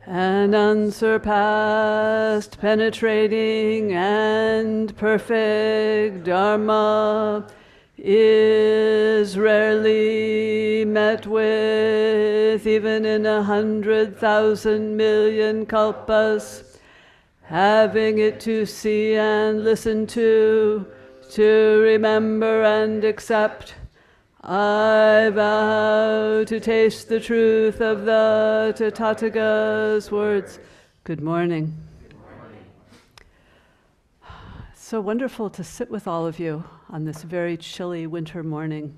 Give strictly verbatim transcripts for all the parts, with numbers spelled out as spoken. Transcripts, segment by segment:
and unsurpassed, penetrating and perfect Dharma is rarely met with, even in a hundred thousand million kalpas. Having it to see and listen to, to remember and accept, I vow to taste the truth of the Tathagata's words. Good morning. Good morning. It's so wonderful to sit with all of you on this very chilly winter morning.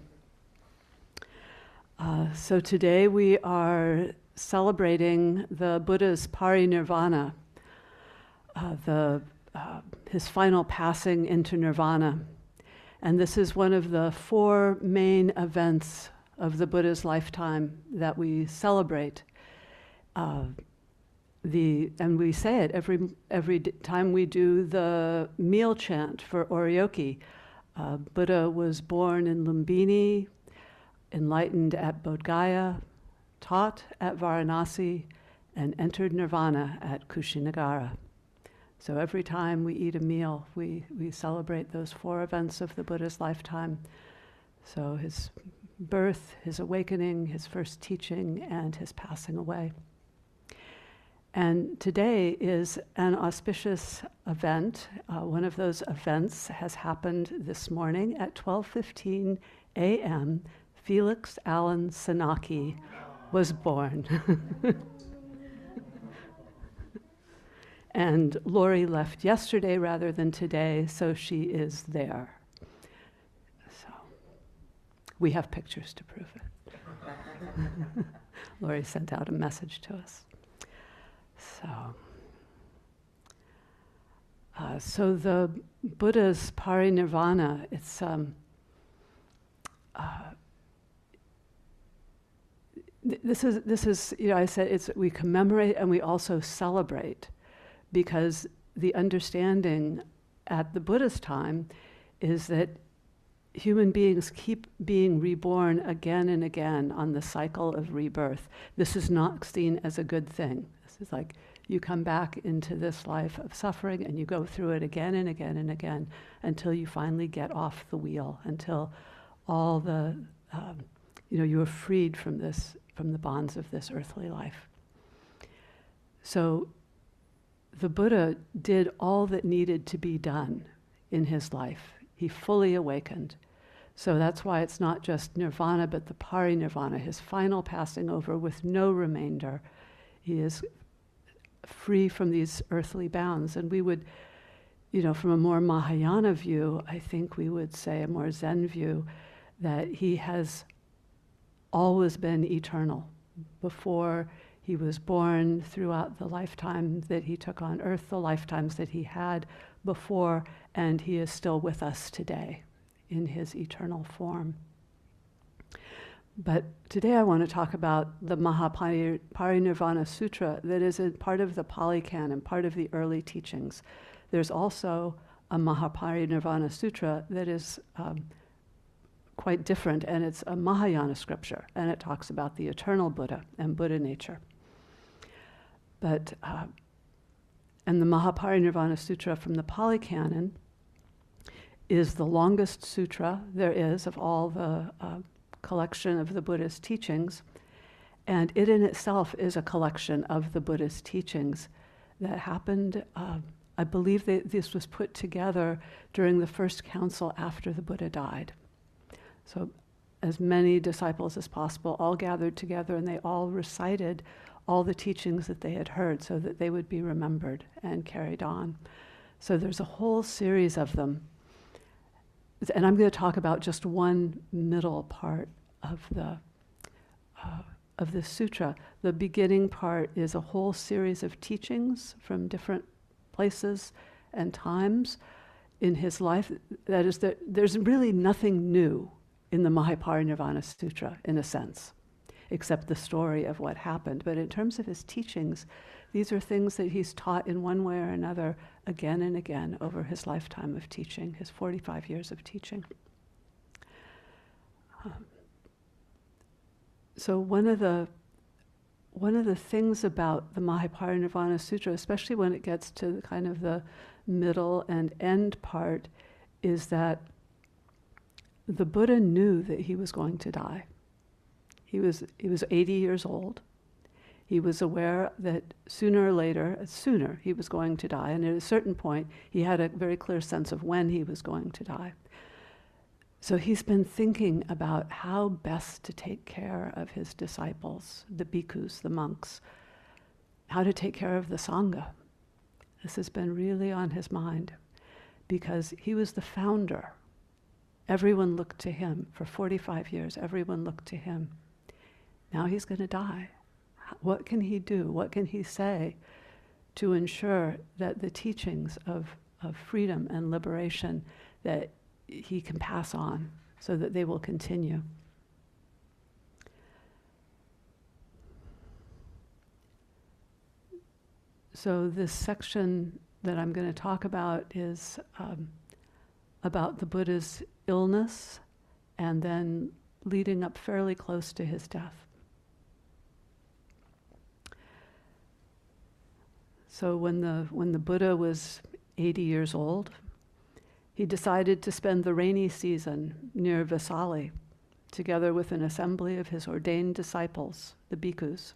Uh, so today we are celebrating the Buddha's parinirvana, uh, the, uh, his final passing into nirvana. And this is one of the four main events of the Buddha's lifetime that we celebrate. Uh, the and we say it every every time we do the meal chant for Oryoki. Uh, Buddha was born in Lumbini, enlightened at Bodh Gaya, taught at Varanasi, and entered nirvana at Kushinagara. So every time we eat a meal, we, we celebrate those four events of the Buddha's lifetime. So his birth, his awakening, his first teaching, and his passing away. And today is an auspicious event. Uh, one of those events has happened this morning at twelve fifteen a.m. Felix Alan Sanaki was born. And Lori left yesterday rather than today, so she is there. So we have pictures to prove it. Lori sent out a message to us. So, uh, so the Buddha's parinirvana, it's um, uh, th- this is this is you know I said it's we commemorate and we also celebrate. Because the understanding at the Buddha's time is that human beings keep being reborn again and again on the cycle of rebirth. This is not seen as a good thing. This is like you come back into this life of suffering and you go through it again and again and again until you finally get off the wheel, until all the, um, you know, you are freed from this, from the bonds of this earthly life. So the Buddha did all that needed to be done in his life. He fully awakened. So that's why it's not just nirvana, but the parinirvana, his final passing over with no remainder. He is free from these earthly bounds. And we would, you know, from a more Mahayana view, I think we would say, a more Zen view, that he has always been eternal. Before he was born, throughout the lifetime that he took on earth, the lifetimes that he had before, and he is still with us today in his eternal form. But today I want to talk about the Mahaparinirvana Sutra that is a part of the Pali Canon, part of the early teachings. There's also a Mahaparinirvana Sutra that is um, quite different, and it's a Mahayana scripture, and it talks about the eternal Buddha and Buddha nature. But, uh, and the Mahaparinirvana Sutra from the Pali Canon is the longest sutra there is of all the uh, collection of the Buddha's teachings, and it in itself is a collection of the Buddha's teachings that happened, uh, I believe that this was put together during the first council after the Buddha died. So as many disciples as possible all gathered together, and they all recited all the teachings that they had heard so that they would be remembered and carried on. So there's a whole series of them. And I'm going to talk about just one middle part of the uh, of the sutra. The beginning part is a whole series of teachings from different places and times in his life. That is, that there's really nothing new in the Mahaparinirvana Sutra, in a sense, except the story of what happened. But in terms of his teachings, these are things that he's taught in one way or another again and again over his lifetime of teaching, his forty-five years of teaching. Um, so one of the one of the things about the Mahaparinirvana Sutra, especially when it gets to the kind of the middle and end part, is that the Buddha knew that he was going to die. He was, he was eighty years old. He was aware that sooner or later, sooner, he was going to die. And at a certain point, he had a very clear sense of when he was going to die. So he's been thinking about how best to take care of his disciples, the bhikkhus, the monks, how to take care of the Sangha. This has been really on his mind because he was the founder. Everyone looked to him. For forty-five years, everyone looked to him. Now he's going to die. What can he do? What can he say to ensure that the teachings of, of freedom and liberation that he can pass on so that they will continue? So this section that I'm going to talk about is um, about the Buddha's illness and then leading up fairly close to his death. So when the when the Buddha was eighty years old, he decided to spend the rainy season near Vesali, together with an assembly of his ordained disciples, the bhikkhus.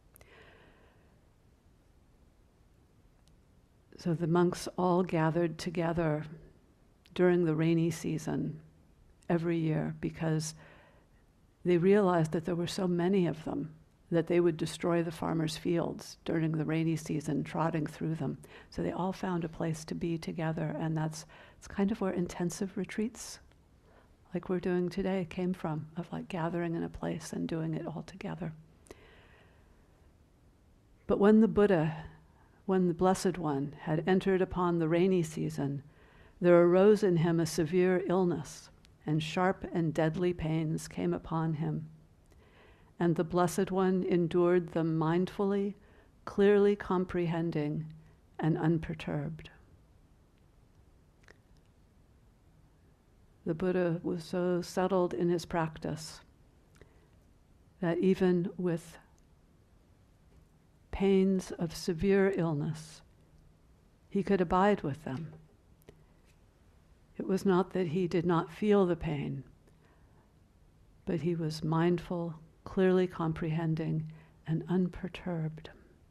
So the monks all gathered together during the rainy season every year because they realized that there were so many of them that they would destroy the farmers' fields during the rainy season, trotting through them. So they all found a place to be together, and that's it's kind of where intensive retreats, like we're doing today, came from, of like gathering in a place and doing it all together. But when the Buddha, when the Blessed One had entered upon the rainy season, there arose in him a severe illness, and sharp and deadly pains came upon him. And the Blessed One endured them mindfully, clearly comprehending, and unperturbed. The Buddha was so settled in his practice that even with pains of severe illness, he could abide with them. It was not that he did not feel the pain, but he was mindful, clearly comprehending, and unperturbed.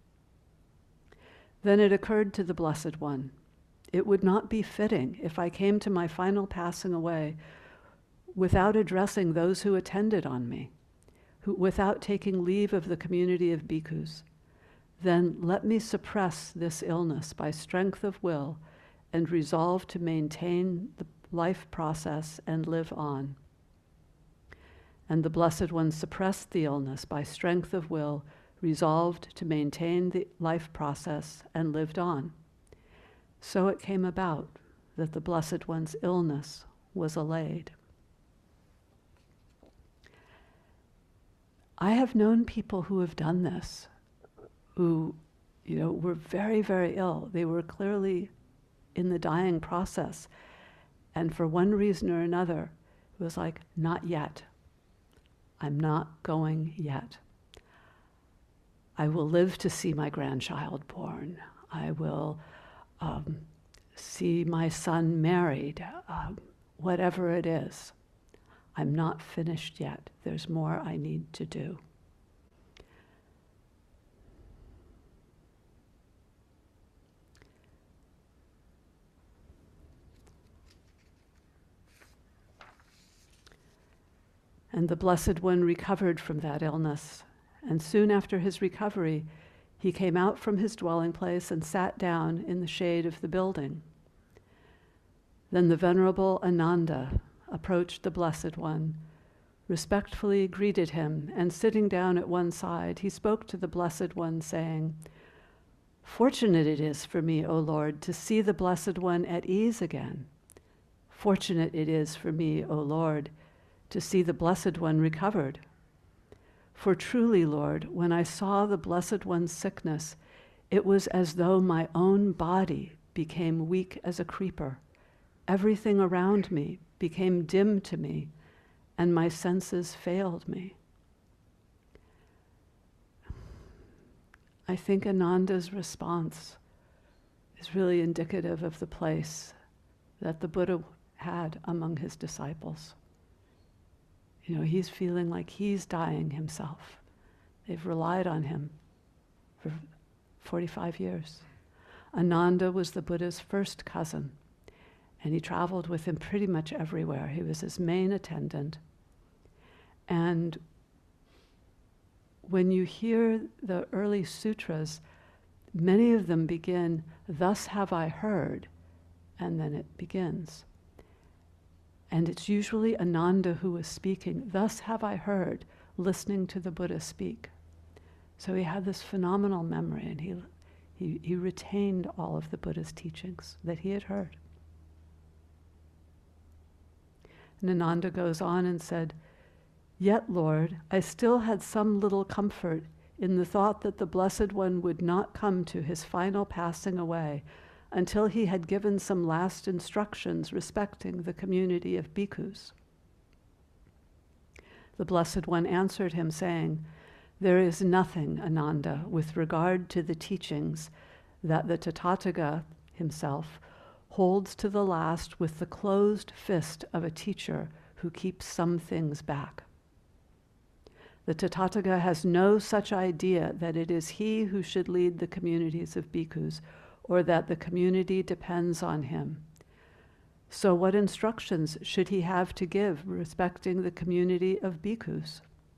Then it occurred to the Blessed One, it would not be fitting if I came to my final passing away without addressing those who attended on me, who, without taking leave of the community of bhikkhus. Then let me suppress this illness by strength of will and resolve to maintain the life process and live on. And the Blessed One suppressed the illness by strength of will, resolved to maintain the life process, and lived on. So it came about that the Blessed One's illness was allayed. I have known people who have done this, who, you know, were very, very ill. They were clearly in the dying process. And for one reason or another, it was like, not yet. I'm not going yet. I will live to see my grandchild born. I will um, see my son married, uh, whatever it is. I'm not finished yet. There's more I need to do. And the Blessed One recovered from that illness. And soon after his recovery, he came out from his dwelling place and sat down in the shade of the building. Then the Venerable Ananda approached the Blessed One, respectfully greeted him, and sitting down at one side, he spoke to the Blessed One, saying, "Fortunate it is for me, O Lord, to see the Blessed One at ease again. Fortunate it is for me, O Lord, to see the Blessed One recovered. For truly, Lord, when I saw the Blessed One's sickness, it was as though my own body became weak as a creeper. Everything around me became dim to me, and my senses failed me." I think Ananda's response is really indicative of the place that the Buddha had among his disciples. You know, he's feeling like he's dying himself. They've relied on him for forty-five years. Ananda was the Buddha's first cousin, and he traveled with him pretty much everywhere. He was his main attendant. And when you hear the early sutras, many of them begin, "Thus have I heard," and then it begins. And it's usually Ananda who is speaking, "Thus have I heard," listening to the Buddha speak. So he had this phenomenal memory, and he, he, he retained all of the Buddha's teachings that he had heard. And Ananda goes on and said, "Yet, Lord, I still had some little comfort in the thought that the Blessed One would not come to his final passing away until he had given some last instructions respecting the community of bhikkhus." The Blessed One answered him, saying, "There is nothing, Ananda, with regard to the teachings that the Tathagata himself holds to the last with the closed fist of a teacher who keeps some things back. The Tathagata has no such idea that it is he who should lead the communities of bhikkhus, or that the community depends on him. So what instructions should he have to give respecting the community of bhikkhus?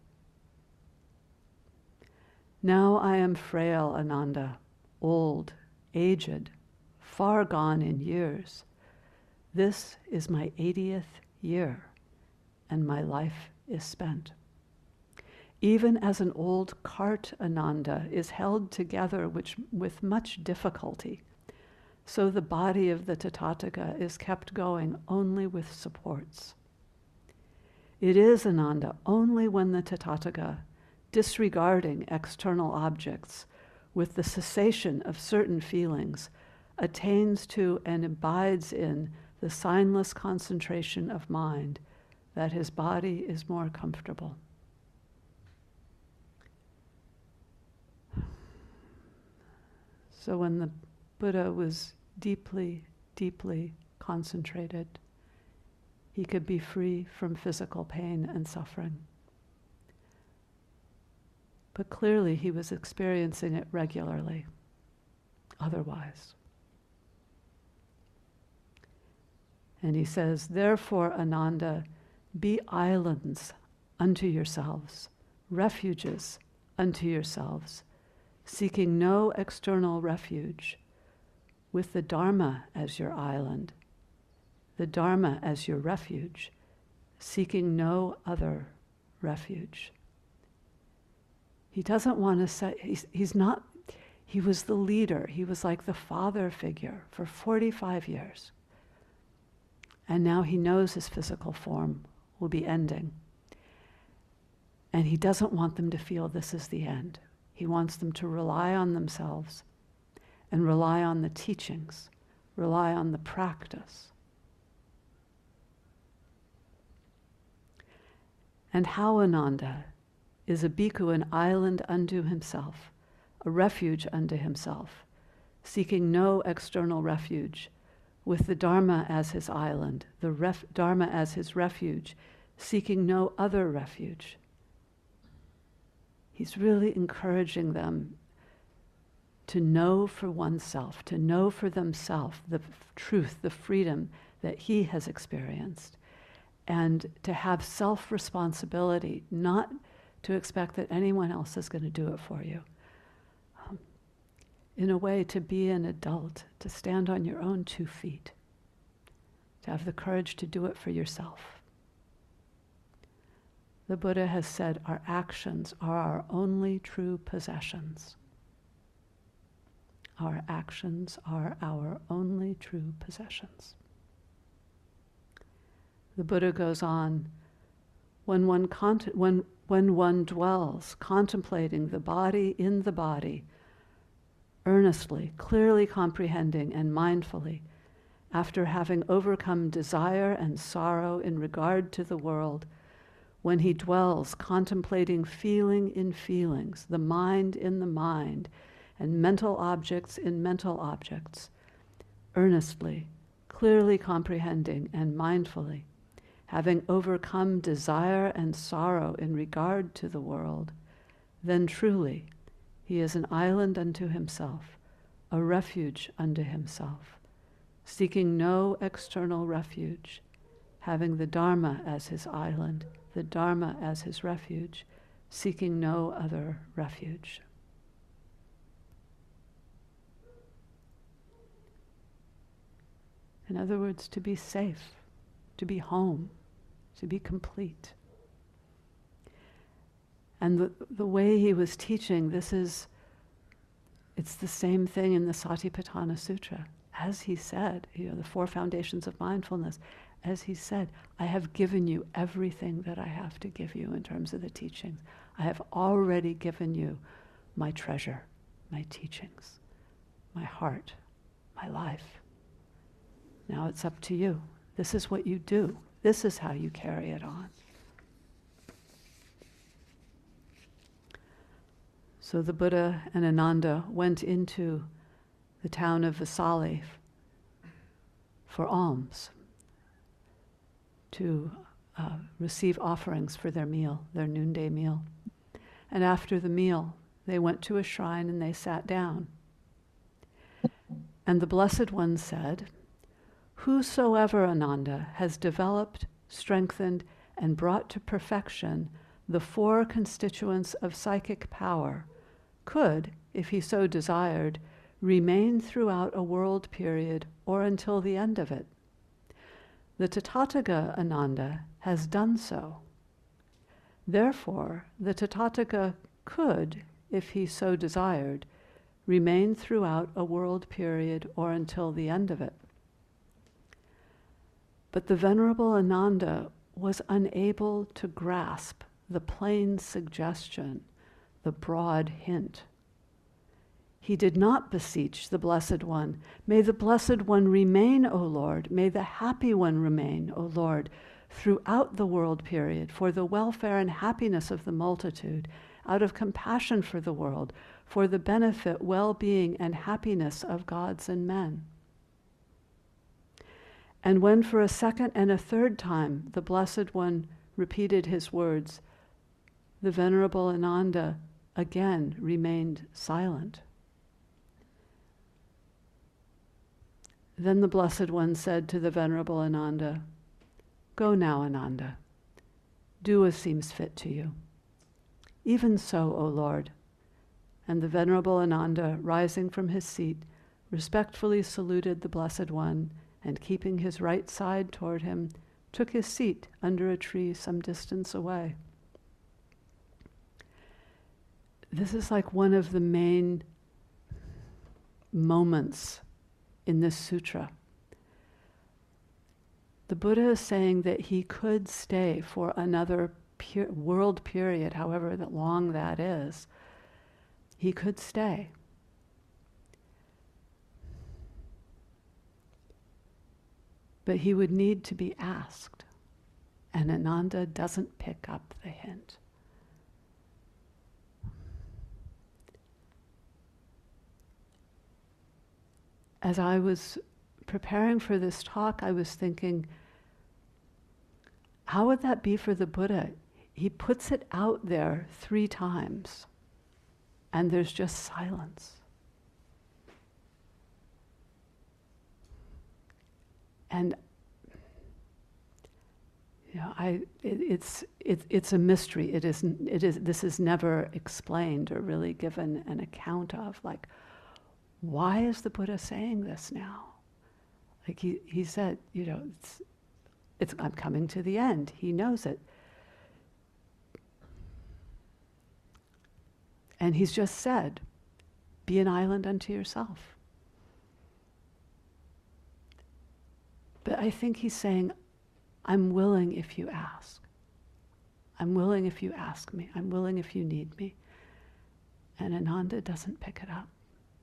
Now I am frail, Ananda, old, aged, far gone in years. This is my eightieth year, and my life is spent. Even as an old cart, Ananda, is held together which, with much difficulty, so the body of the Tathagata is kept going only with supports. It is, Ananda, only when the Tathagata, disregarding external objects, with the cessation of certain feelings, attains to and abides in the signless concentration of mind, that his body is more comfortable. So when the Buddha was deeply, deeply concentrated, he could be free from physical pain and suffering. But clearly he was experiencing it regularly, otherwise. And he says, "Therefore, Ananda, be islands unto yourselves, refuges unto yourselves, seeking no external refuge, with the Dharma as your island, the Dharma as your refuge, seeking no other refuge." He doesn't want to say, he's, he's not, he was the leader, he was like the father figure for forty-five years. And now he knows his physical form will be ending. And he doesn't want them to feel this is the end. He wants them to rely on themselves and rely on the teachings, rely on the practice. And how, Ananda, is a bhikkhu an island unto himself, a refuge unto himself, seeking no external refuge, with the Dharma as his island, the ref- Dharma as his refuge, seeking no other refuge. He's really encouraging them to know for oneself, to know for themselves the f- truth, the freedom that he has experienced, and to have self-responsibility, not to expect that anyone else is going to do it for you. Um, in a way, to be an adult, to stand on your own two feet, to have the courage to do it for yourself. The Buddha has said our actions are our only true possessions. Our actions are our only true possessions. The Buddha goes on, when one, cont- when, when one dwells contemplating the body in the body, earnestly, clearly comprehending and mindfully, after having overcome desire and sorrow in regard to the world, when he dwells contemplating feeling in feelings, the mind in the mind, and mental objects in mental objects, earnestly, clearly comprehending and mindfully, having overcome desire and sorrow in regard to the world, then truly he is an island unto himself, a refuge unto himself, seeking no external refuge, having the Dharma as his island, the Dharma as his refuge, seeking no other refuge. In other words, to be safe, to be home, to be complete. And the, the way he was teaching, this is, it's the same thing in the Satipatthana Sutra. As he said, you know, the four foundations of mindfulness, as he said, I have given you everything that I have to give you in terms of the teachings. I have already given you my treasure, my teachings, my heart, my life. Now it's up to you. This is what you do. This is how you carry it on. So the Buddha and Ananda went into the town of Vesali for alms, to uh, receive offerings for their meal, their noonday meal. And after the meal, they went to a shrine and they sat down. And the Blessed One said, "Whosoever, Ananda, has developed, strengthened, and brought to perfection the four constituents of psychic power could, if he so desired, remain throughout a world period or until the end of it. The Tathagata, Ananda, has done so. Therefore, the Tathagata could, if he so desired, remain throughout a world period or until the end of it. But the Venerable Ananda was unable to grasp the plain suggestion, the broad hint. He did not beseech the Blessed One, "May the Blessed One remain, O Lord, may the Happy One remain, O Lord, throughout the world period, for the welfare and happiness of the multitude, out of compassion for the world, for the benefit, well-being, and happiness of gods and men." And when for a second and a third time the Blessed One repeated his words, the Venerable Ananda again remained silent. Then the Blessed One said to the Venerable Ananda, "Go now, Ananda. Do as seems fit to you." "Even so, O Lord." And the Venerable Ananda, rising from his seat, respectfully saluted the Blessed One, and keeping his right side toward him, took his seat under a tree some distance away. This is like one of the main moments in this sutra. The Buddha is saying that he could stay for another per- world period, however that long that is. He could stay. But he would need to be asked, and Ananda doesn't pick up the hint. As I was preparing for this talk, I was thinking, how would that be for the Buddha? He puts it out there three times, and there's just silence. And you know, I it, it's it, it's a mystery. It is it is this is never explained or really given an account of. Like, why is the Buddha saying this now? Like he he said, you know, it's it's I'm coming to the end. He knows it, and he's just said, "Be an island unto yourself." But I think he's saying, I'm willing if you ask. I'm willing if you ask me. I'm willing if you need me. And Ananda doesn't pick it up.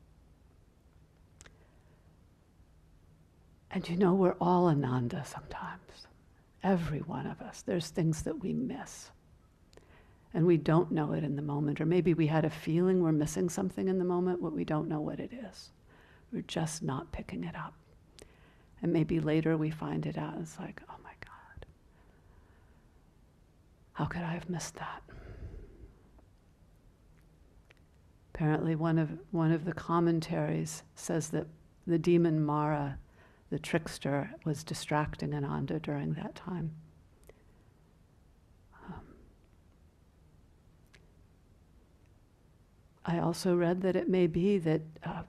And you know, we're all Ananda sometimes. Every one of us. There's things that we miss. and we don't know it in the moment, or maybe we had a feeling we're missing something in the moment, but we don't know what it is. We're just not picking it up. And maybe later we find it out. It's like, oh my God, how could I have missed that? Apparently one of, one of the commentaries says that the demon Mara, the trickster, was distracting Ananda during that time. Um, I also read that it may be that uh,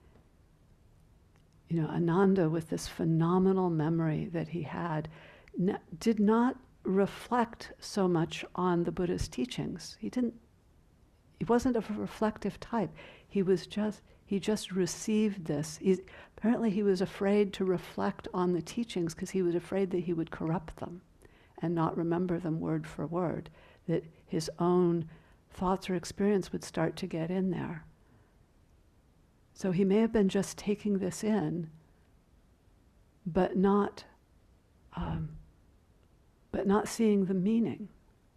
you know, Ananda, with this phenomenal memory that he had, n- did not reflect so much on the Buddha's teachings. He didn't, he wasn't of a reflective type. He was just, he just received this. He's, apparently he was afraid to reflect on the teachings because he was afraid that he would corrupt them and not remember them word for word, that his own thoughts or experience would start to get in there. So he may have been just taking this in, but not, um, but not seeing the meaning.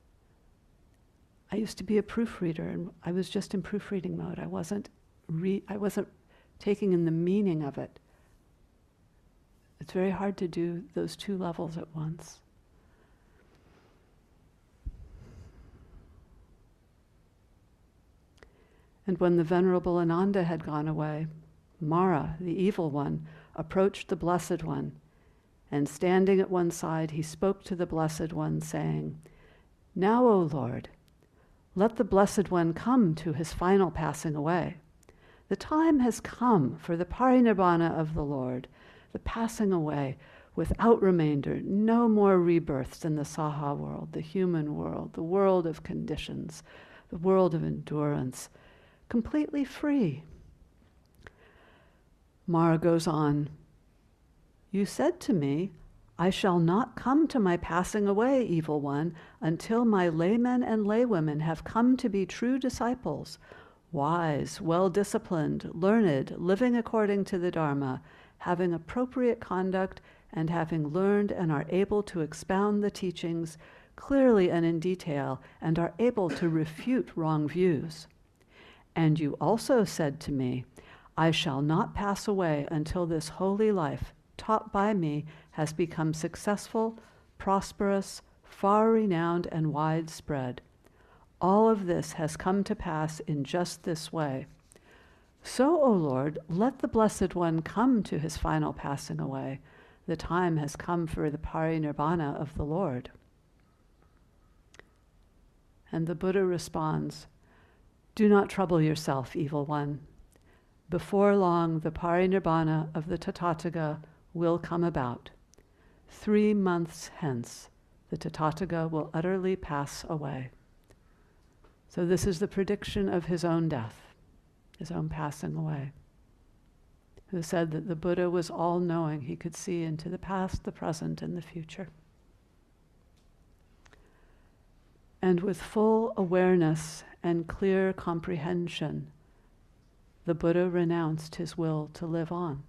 I used to be a proofreader, and I was just in proofreading mode. I wasn't, re- I wasn't taking in the meaning of it. It's very hard to do those two levels at once. And when the Venerable Ananda had gone away, Mara, the evil one, approached the Blessed One, and standing at one side, he spoke to the Blessed One, saying, "Now, O Lord, let the Blessed One come to his final passing away. The time has come for the parinirvana of the Lord, the passing away without remainder, no more rebirths in the Saha world, the human world, the world of conditions, the world of endurance, completely free." Mara goes on, "You said to me, I shall not come to my passing away, evil one, until my laymen and laywomen have come to be true disciples, wise, well-disciplined, learned, living according to the Dharma, having appropriate conduct, and having learned and are able to expound the teachings clearly and in detail, and are able to refute wrong views. And you also said to me, I shall not pass away until this holy life, taught by me, has become successful, prosperous, far-renowned, and widespread. All of this has come to pass in just this way. So, O Lord, let the Blessed One come to his final passing away. The time has come for the parinirvana of the Lord." And the Buddha responds, "Do not trouble yourself, evil one. Before long, the parinirvana of the Tathagata will come about. Three months hence, the Tathagata will utterly pass away." So this is the prediction of his own death, his own passing away, who said that the Buddha was all-knowing. He could see into the past, the present, and the future. And with full awareness and clear comprehension, the Buddha renounced his will to live on.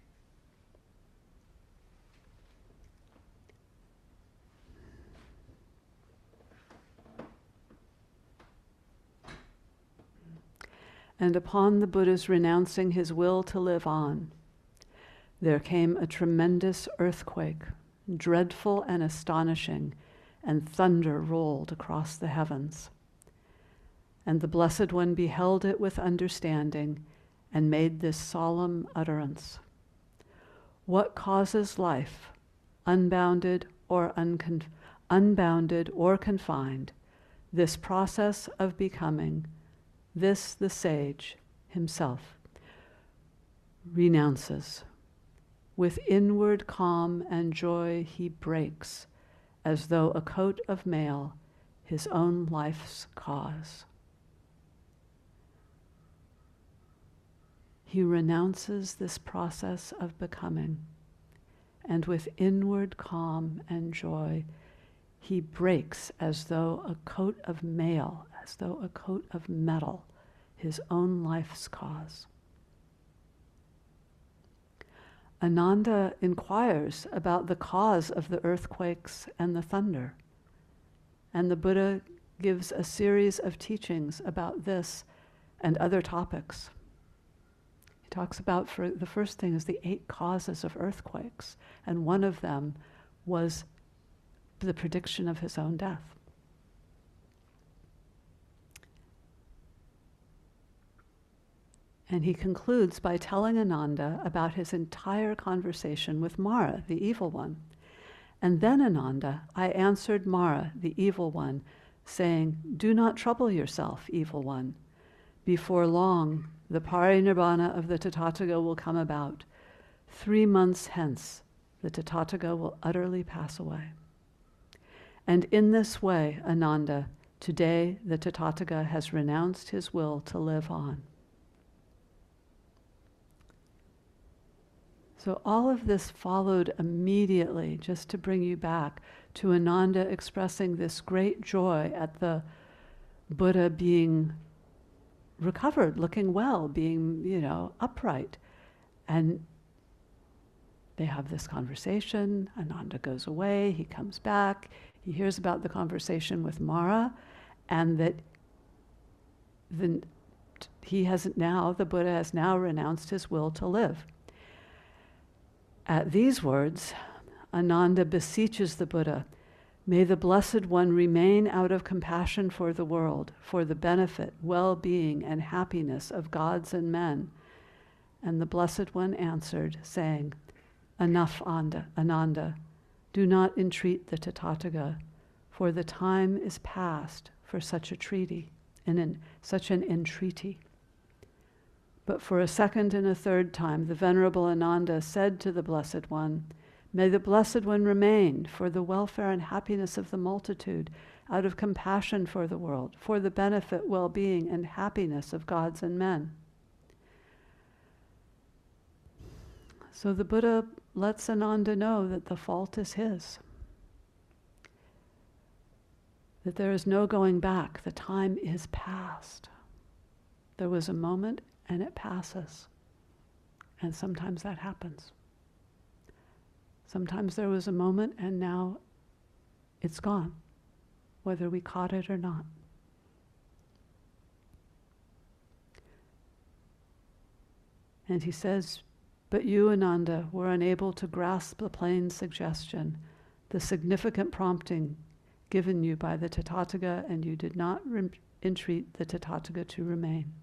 And upon the Buddha's renouncing his will to live on, there came a tremendous earthquake, dreadful and astonishing, and thunder rolled across the heavens. And the Blessed One beheld it with understanding and made this solemn utterance: "What causes life, unbounded or uncon- unbounded or confined, this process of becoming, this the sage himself renounces. With inward calm and joy he breaks, as though a coat of mail, his own life's cause." He renounces this process of becoming, and with inward calm and joy, he breaks as though a coat of mail, as though a coat of metal, his own life's cause. Ananda inquires about the cause of the earthquakes and the thunder, and the Buddha gives a series of teachings about this and other topics. He talks about, for the first thing is the eight causes of earthquakes, and one of them was the prediction of his own death. And he concludes by telling Ananda about his entire conversation with Mara, the evil one. And then, Ananda, I answered Mara, the evil one, saying, do not trouble yourself, evil one. Before long, the parinirvana of the Tathagata will come about. Three months hence, the Tathagata will utterly pass away. And in this way, Ananda, today the Tathagata has renounced his will to live on. So all of this followed immediately, just to bring you back to Ananda expressing this great joy at the Buddha being recovered, looking well, being, you know, upright. And they have this conversation. Ananda goes away, he comes back, he hears about the conversation with Mara, and that the, he has now, the Buddha has now renounced his will to live. At these words, Ananda beseeches the Buddha, may the Blessed One remain out of compassion for the world, for the benefit, well-being, and happiness of gods and men. And the Blessed One answered, saying, enough, Anda, Ananda, do not entreat the Tathagata, for the time is past for such a treaty, and in such an entreaty. But for a second and a third time, the Venerable Ananda said to the Blessed One, may the Blessed One remain for the welfare and happiness of the multitude, out of compassion for the world, for the benefit, well-being, and happiness of gods and men. So the Buddha lets Ananda know that the fault is his, that there is no going back, the time is past. There was a moment, and it passes. And sometimes that happens. Sometimes there was a moment and now it's gone, whether we caught it or not. And he says, but you, Ananda, were unable to grasp the plain suggestion, the significant prompting given you by the Tathagata, and you did not re- entreat the Tathagata to remain.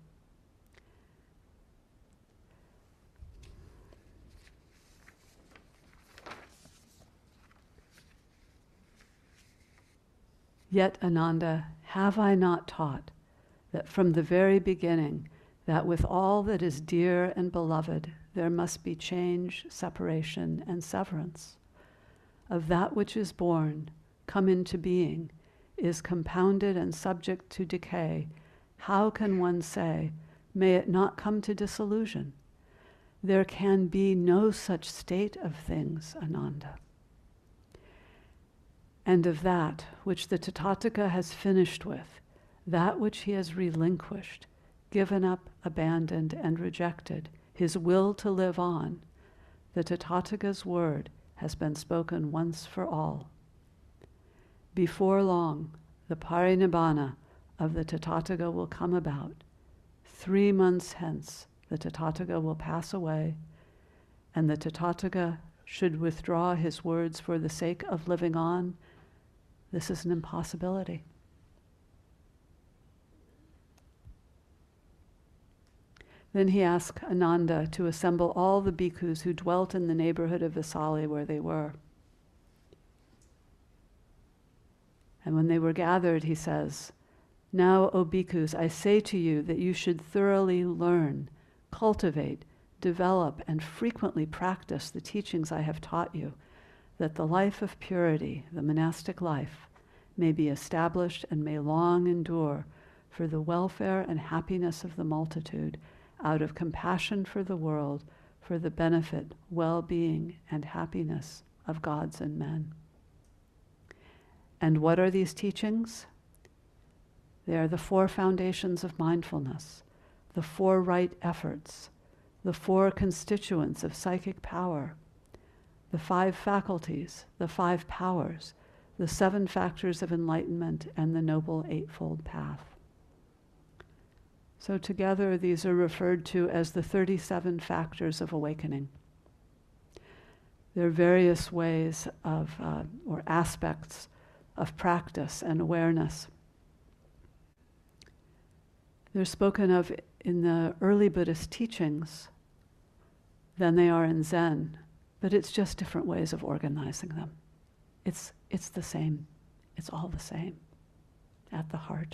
Yet, Ananda, have I not taught that from the very beginning, that with all that is dear and beloved, there must be change, separation, and severance? Of that which is born, come into being, is compounded and subject to decay, how can one say, may it not come to dissolution? There can be no such state of things, Ananda. And of that which the Tathagata has finished with, that which he has relinquished, given up, abandoned, and rejected, his will to live on, the Tathagata's word has been spoken once for all. Before long, the parinibbana of the Tathagata will come about. Three months hence, the Tathagata will pass away, and the Tathagata should withdraw his words for the sake of living on. This is an impossibility. Then he asked Ananda to assemble all the bhikkhus who dwelt in the neighborhood of Vesali where they were. And when they were gathered, he says, now, O bhikkhus, I say to you that you should thoroughly learn, cultivate, develop, and frequently practice the teachings I have taught you, that the life of purity, the monastic life, may be established and may long endure for the welfare and happiness of the multitude, out of compassion for the world, for the benefit, well-being, and happiness of gods and men. And what are these teachings? They are the four foundations of mindfulness, the four right efforts, the four constituents of psychic power, the five faculties, the five powers, the seven factors of enlightenment, and the Noble Eightfold Path. So together these are referred to as the thirty-seven factors of awakening. There are various ways of, uh, or aspects of practice and awareness. They're spoken of in the early Buddhist teachings than they are in Zen, but it's just different ways of organizing them. It's, it's the same. It's all the same at the heart.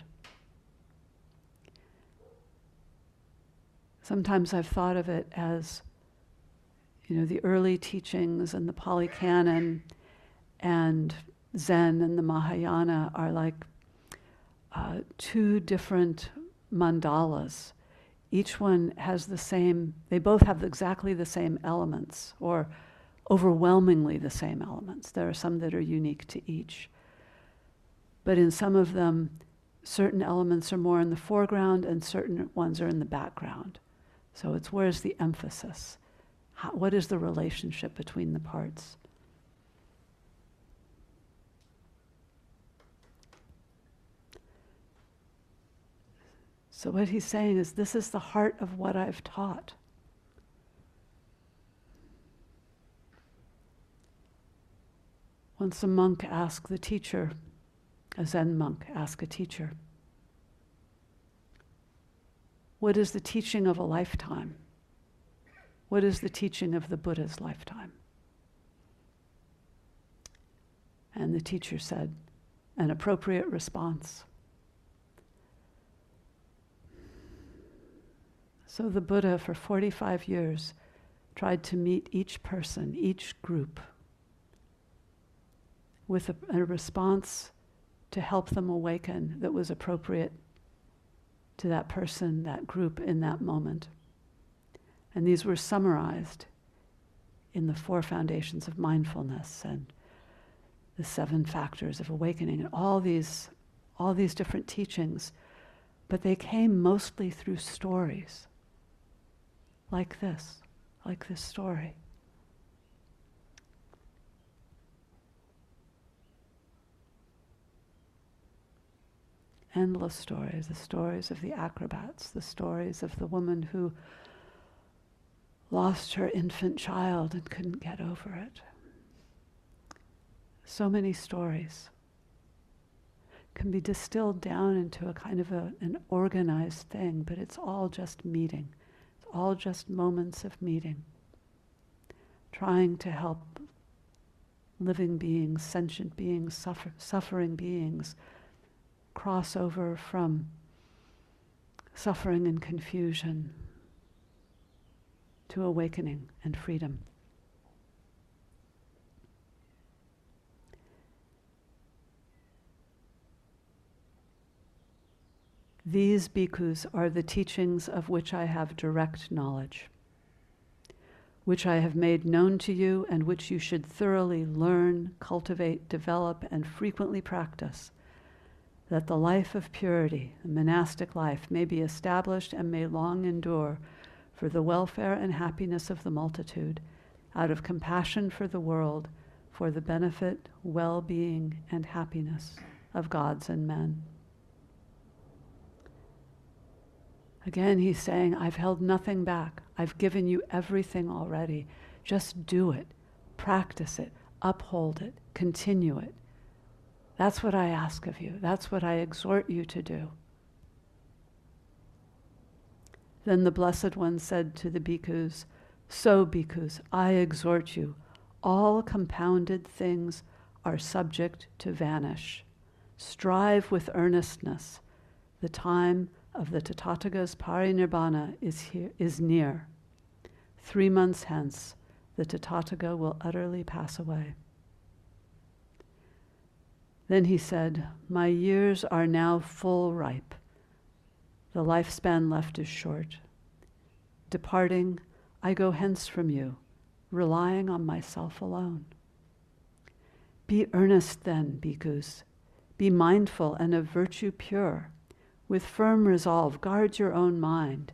Sometimes I've thought of it as, you know, the early teachings and the Pali Canon and Zen and the Mahayana are like uh, two different mandalas. Each one has the same, they both have exactly the same elements, or overwhelmingly the same elements. There are some that are unique to each. But in some of them, certain elements are more in the foreground and certain ones are in the background. So it's where's the emphasis? How, what is the relationship between the parts? So what he's saying is, this is the heart of what I've taught. Once a monk asked the teacher, a Zen monk asked a teacher, what is the teaching of a lifetime? What is the teaching of the Buddha's lifetime? And the teacher said, an appropriate response. So the Buddha, for forty-five years, tried to meet each person, each group, with a, a response to help them awaken that was appropriate to that person, that group, in that moment. And these were summarized in the four foundations of mindfulness and the seven factors of awakening, and all these, all these different teachings. But they came mostly through stories, like this, like this story. Endless stories, the stories of the acrobats, the stories of the woman who lost her infant child and couldn't get over it. So many stories can be distilled down into a kind of a, an organized thing, but it's all just meeting. It's all just moments of meeting, trying to help living beings, sentient beings, suffer, suffering beings, cross over from suffering and confusion to awakening and freedom. These bhikkhus are the teachings of which I have direct knowledge, which I have made known to you, and which you should thoroughly learn, cultivate, develop, and frequently practice, that the life of purity, the monastic life, may be established and may long endure for the welfare and happiness of the multitude, out of compassion for the world, for the benefit, well-being, and happiness of gods and men. Again, he's saying, I've held nothing back. I've given you everything already. Just do it, practice it, uphold it, continue it. That's what I ask of you. That's what I exhort you to do. Then the Blessed One said to the bhikkhus, so bhikkhus, I exhort you, all compounded things are subject to vanish. Strive with earnestness. The time of the Tathaga's parinirvana is here, is near. Three months hence, the Tathagata will utterly pass away. Then he said, my years are now full ripe. The lifespan left is short. Departing, I go hence from you, relying on myself alone. Be earnest then, bhikkhus. Be mindful and of virtue pure. With firm resolve, guard your own mind.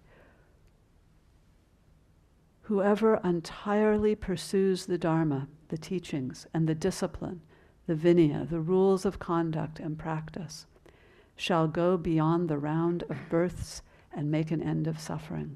Whoever entirely pursues the Dharma, the teachings, and the discipline, the Vinaya, the rules of conduct and practice, shall go beyond the round of births and make an end of suffering.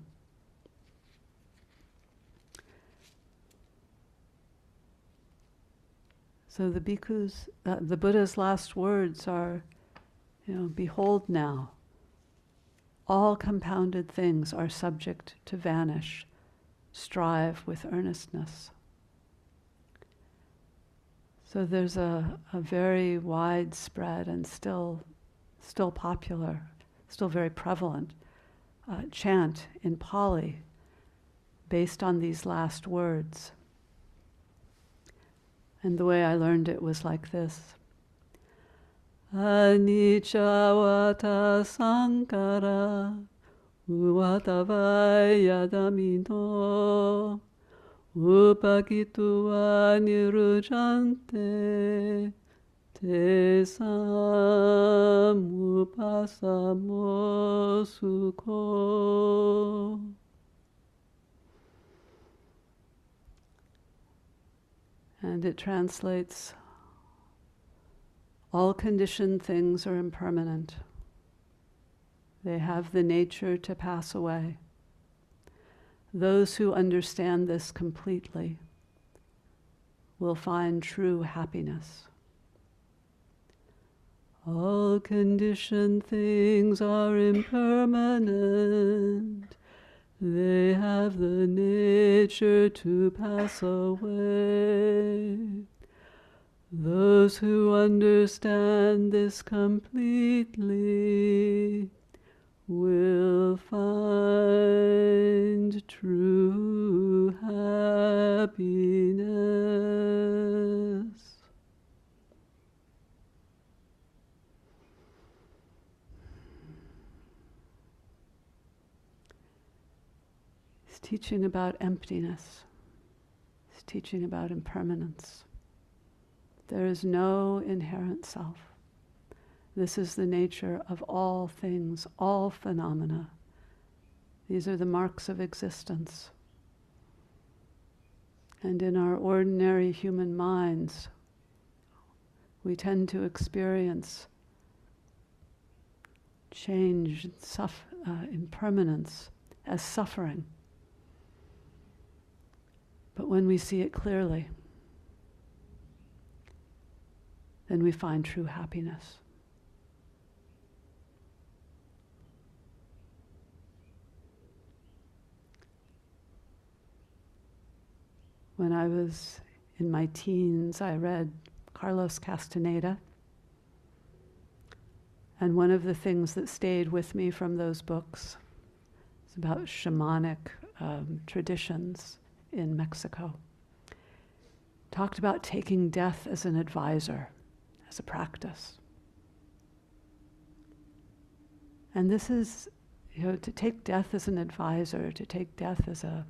So the bhikkhus, uh, the Buddha's last words are, you know, behold now, all compounded things are subject to vanish. Strive with earnestness. So there's a, a very widespread and still, still popular, still very prevalent uh, chant in Pali based on these last words. And the way I learned it was like this. Anicca vata sankara uvata vayadamino upakitva nirujante tesam upasamo sukho. And it translates, all conditioned things are impermanent. They have the nature to pass away. Those who understand this completely will find true happiness. All conditioned things are impermanent. They have the nature to pass away. Those who understand this completely will find true happiness. He's teaching about emptiness. He's teaching about impermanence. There is no inherent self. This is the nature of all things, all phenomena. These are the marks of existence. And in our ordinary human minds, we tend to experience change, suff- uh, impermanence as suffering. But when we see it clearly, then we find true happiness. When I was in my teens, I read Carlos Castaneda. And one of the things that stayed with me from those books is about shamanic um, traditions in Mexico. Talked about taking death as an advisor, as a practice. And this is, you know, to take death as an advisor, to take death as a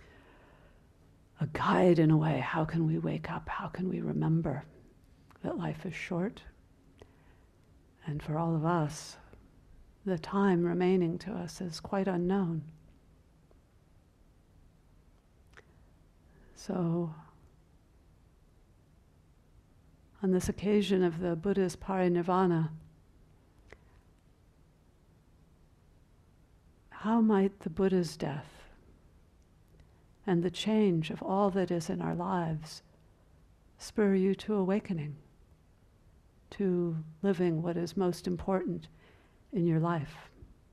a guide in a way. How can we wake up? How can we remember that life is short? And for all of us, the time remaining to us is quite unknown. So, on this occasion of the Buddha's parinirvana, how might the Buddha's death and the change of all that is in our lives spur you to awakening, to living what is most important in your life?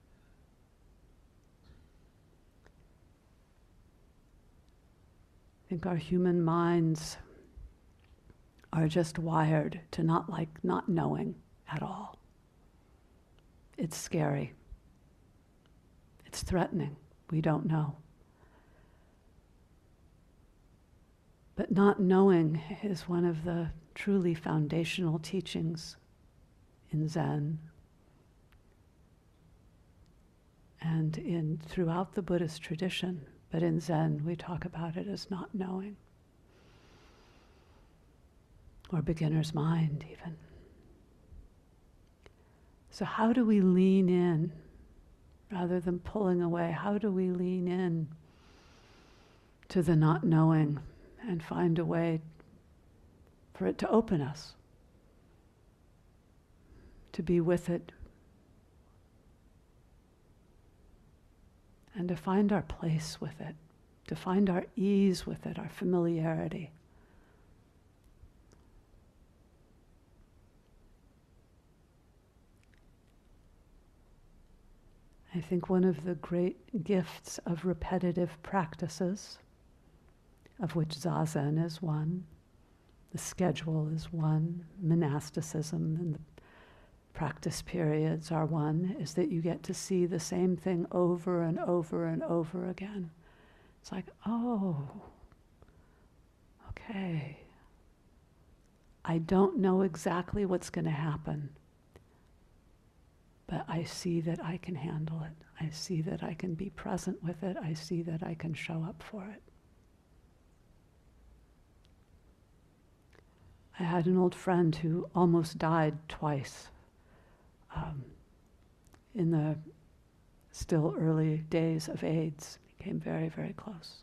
I think our human minds are just wired to not like not knowing at all. It's scary. It's threatening. We don't know. But not knowing is one of the truly foundational teachings in Zen and in throughout the Buddhist tradition. But in Zen, we talk about it as not knowing, or beginner's mind even. So how do we lean in rather than pulling away? How do we lean in to the not knowing and find a way for it to open us, to be with it, and to find our place with it, to find our ease with it, our familiarity. I think one of the great gifts of repetitive practices, of which Zazen is one, the schedule is one, monasticism and the practice periods are one, is that you get to see the same thing over and over and over again. It's like, oh, okay. I don't know exactly what's going to happen, but I see that I can handle it. I see that I can be present with it. I see that I can show up for it. I had an old friend who almost died twice um, in the still early days of AIDS. He came very, very close.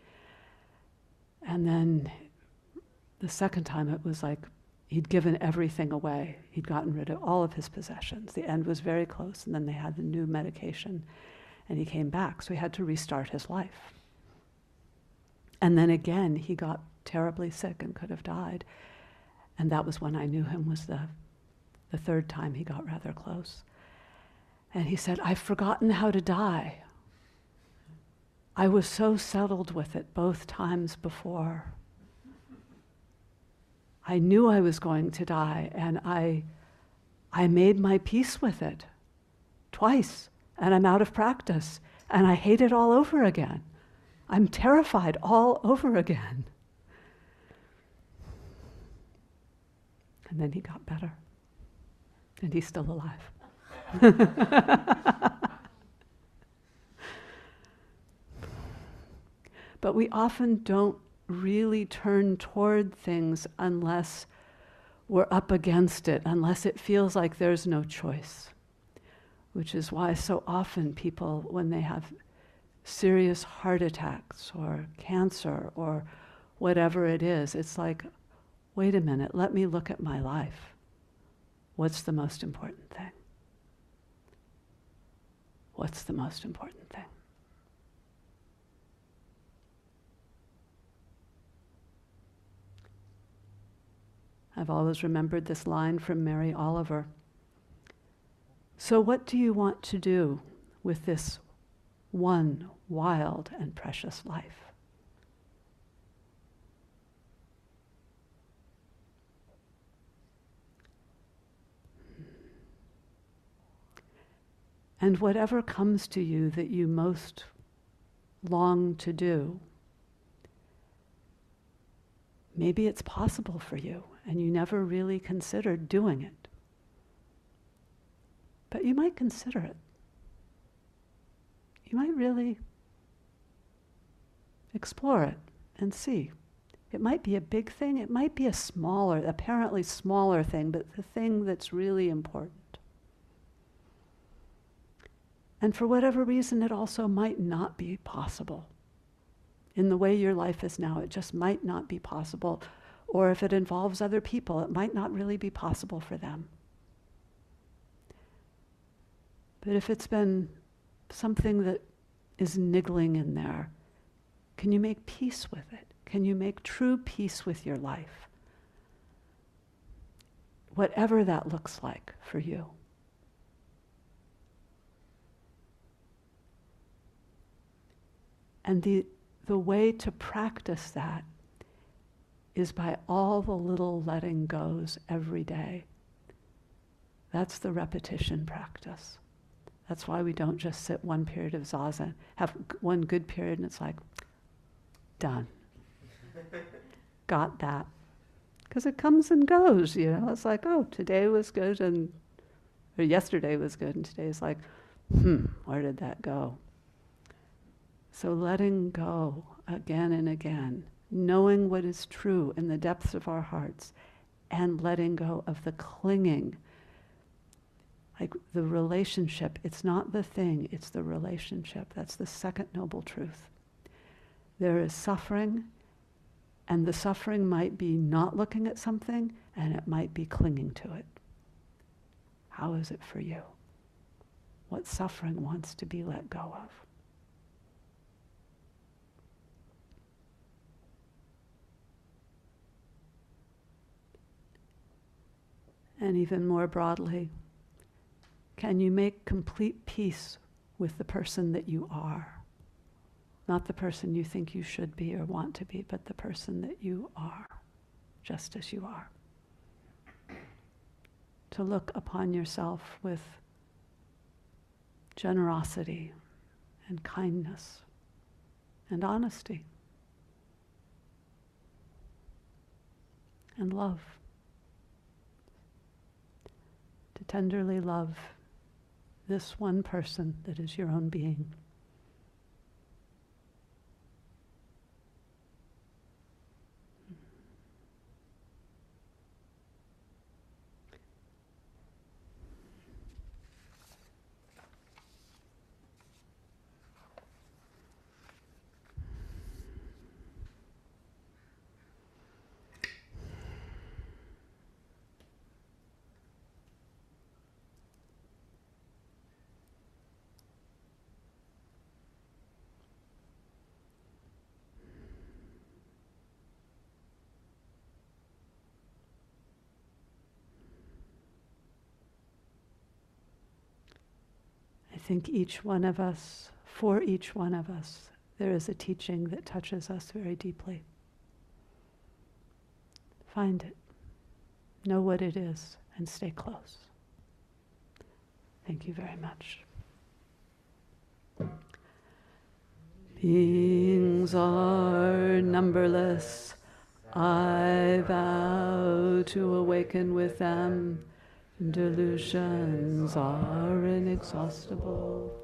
And then the second time it was like he'd given everything away. He'd gotten rid of all of his possessions. The end was very close, and then they had the new medication, and he came back. So he had to restart his life. And then again, he got terribly sick and could have died. And that was when I knew him, was the, the third time he got rather close. And he said, I've forgotten how to die. I was so settled with it both times before. I knew I was going to die, and I, I made my peace with it twice, and I'm out of practice, and I hate it all over again. I'm terrified all over again. And then he got better, and he's still alive. But we often don't really turn toward things unless we're up against it, unless it feels like there's no choice. Which is why so often people, when they have serious heart attacks or cancer or whatever it is, it's like, wait a minute, let me look at my life. What's the most important thing? What's the most important thing? I've always remembered this line from Mary Oliver. So what do you want to do with this one wild and precious life? And whatever comes to you that you most long to do, maybe it's possible for you and you never really considered doing it. But you might consider it. You might really explore it and see. It might be a big thing, it might be a smaller, apparently smaller thing, but the thing that's really important. And for whatever reason, it also might not be possible. In the way your life is now, it just might not be possible. Or if it involves other people, it might not really be possible for them. But if it's been something that is niggling in there, can you make peace with it? Can you make true peace with your life? Whatever that looks like for you. And the, the way to practice that is by all the little letting goes every day. That's the repetition practice. That's why we don't just sit one period of zazen, have one good period and it's like, done. Got that. Because it comes and goes, you know. It's like, oh, today was good and, or yesterday was good and today's like, hmm, where did that go? So letting go again and again, knowing what is true in the depths of our hearts, and letting go of the clinging. Like the relationship, it's not the thing, it's the relationship. That's the second noble truth. There is suffering, and the suffering might be not looking at something, and it might be clinging to it. How is it for you? What suffering wants to be let go of? And even more broadly, can you make complete peace with the person that you are? Not the person you think you should be or want to be, but the person that you are, just as you are. To look upon yourself with generosity and kindness and honesty and love. To tenderly love this one person that is your own being. I think each one of us, for each one of us, there is a teaching that touches us very deeply. Find it, know what it is, and stay close. Thank you very much. Beings are numberless. I vow to awaken with them. Delusions are inexhaustible.